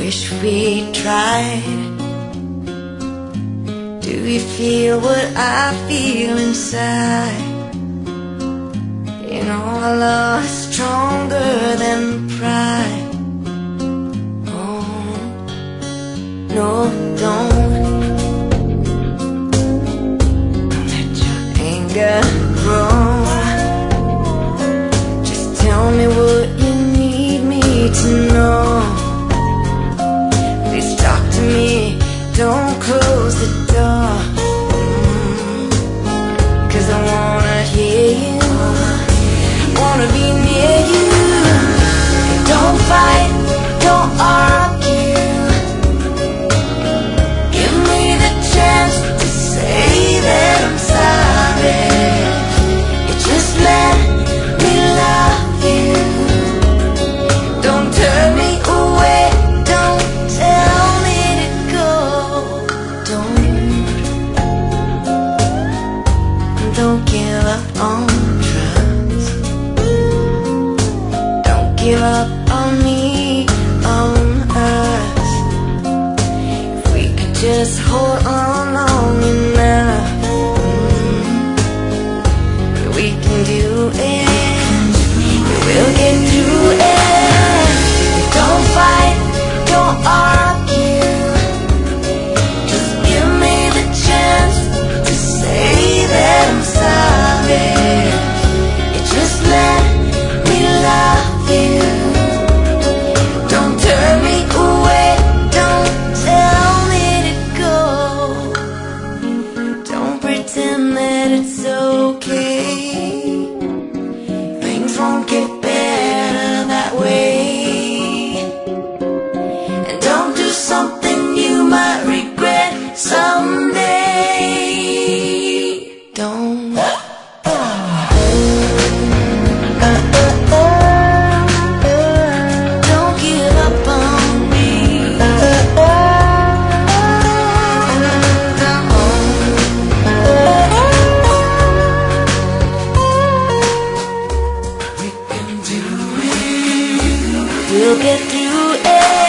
wish we tried. Do you feel what I feel inside? You know our love is stronger than pride. Oh, no, don't let your anger grow. Just tell me what you need me to know. Please talk to me, don't close the door. 'Cause I wanna hear you, wanna be near you. Don't fight, don't argue. Give me the chance to say that I'm sorry. You just let me love you. Don't turn me away, don't tell me to go. Don't give up on trust. Don't give up on me, on us. If we could just hold on long enough, we can do it. We'll get through it. Don't fight, don't argue. Just give me the chance to say that I'm sorry. You just let me love you. Don't turn me away, don't tell me to go. Don't pretend that it's okay. Things won't get better that way. And don't do something you might regret someday. Don't give up on me. We can do it. We'll get through it.